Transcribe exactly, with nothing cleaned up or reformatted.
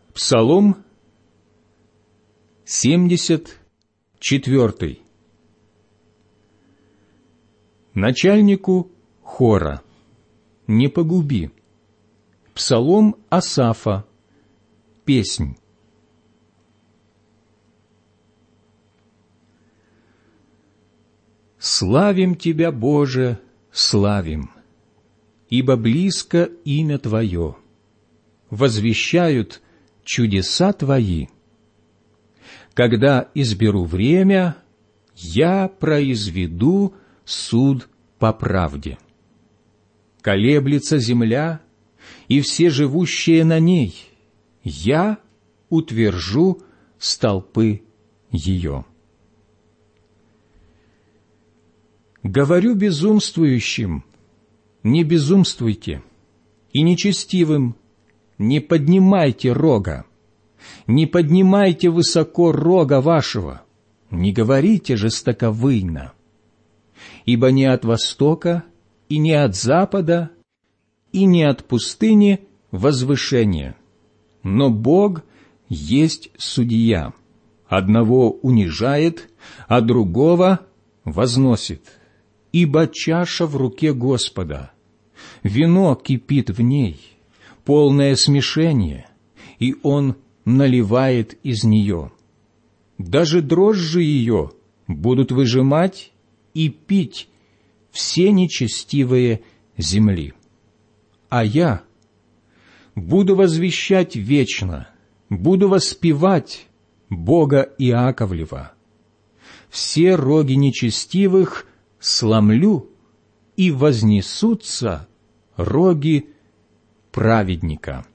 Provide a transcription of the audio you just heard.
Псалом семьдесят четвертый. Начальнику хора не погуби. Псалом Асафа. Песнь. Славим Тебя, Боже, славим, ибо близко имя Твое. Возвещают чудеса Твои. Когда изберу время, я произведу суд по правде. Колеблется земля, и все живущие на ней, я утвержу столпы ее. Говорю безумствующим: не безумствуйте, и нечестивым: не поднимайте рога, не поднимайте высоко рога вашего, не говорите жестоковыйно. Ибо не от востока, и не от запада, и не от пустыни возвышение, но Бог есть судья, одного унижает, а другого возносит. Ибо чаша в руке Господа, вино кипит в ней, полное смешение, и Он наливает из нее. Даже дрожжи ее будут выжимать и пить все нечестивые земли. А я буду возвещать вечно, буду воспевать Бога Иаковлева. Все роги нечестивых сломлю, и вознесутся роги праведника.